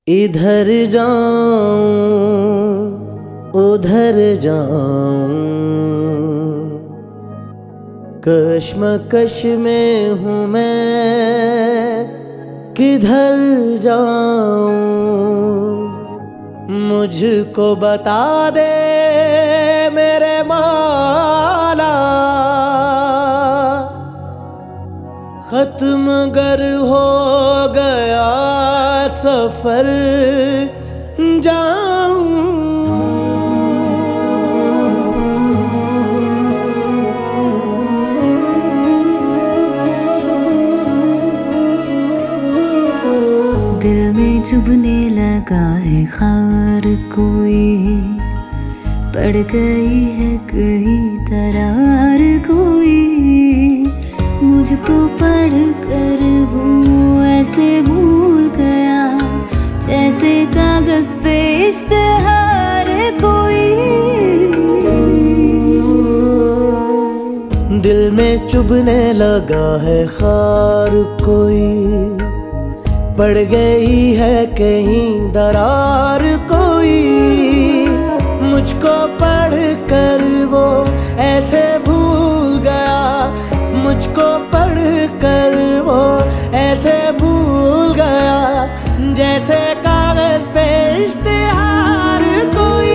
इधर जाऊं उधर जाऊं, कश्मकश में हूँ मैं, किधर जाऊं। मुझको बता दे मेरे मौला, खत्म गर हो गया सफर जाऊं। दिल में चुभने लगा है खार कोई, पड़ गई है कहीं दरार कोई। मुझको पढ़ कर वो ऐसे भूल गया जैसे कागज पे इश्तिहार कोई। दिल में चुभने लगा है खार कोई, पड़ गई है कहीं दरार कोई। मुझको पढ़ कर वो ऐसे भूल गया, मुझको पढ़ कर वो ऐसे भूल गया जैसे कागज पे इश्तिहार कोई।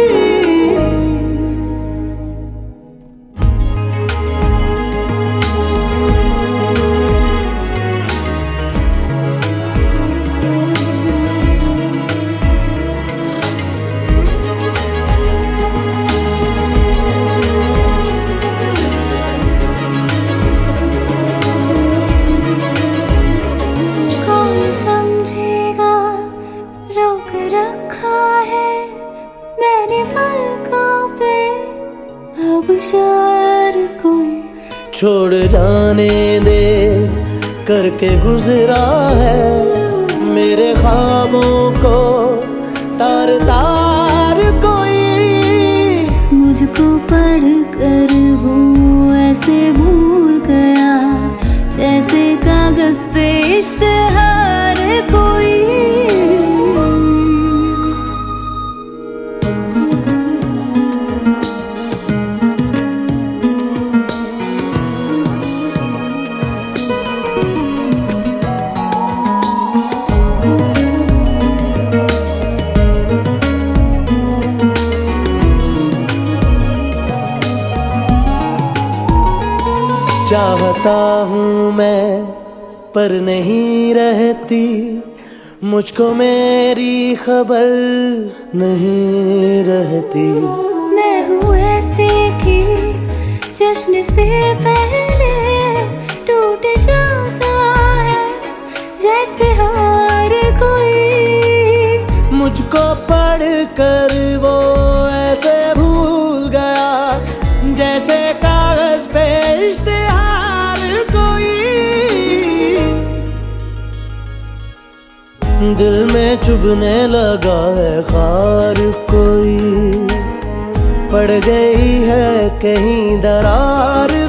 शार कोई छोड़ जाने दे करके गुजरा है मेरे ख्वाबों को तार तार कोई। मुझको पढ़ कर वो ऐसे भूल गया जैसे कागज पे इश्तिहार कोई। चाहता हूँ मैं पर नहीं रहती, मुझको मेरी खबर नहीं रहती। मैं हूँ ऐसे की जश्न से पहले टूट जाता है जैसे हार कोई। मुझको पढ़ कर वो ऐसे भूल गया जैसे कागज पे इश्तिहार कोई। दिल में चुभने लगा है खार कोई, पड़ गई है कहीं दरार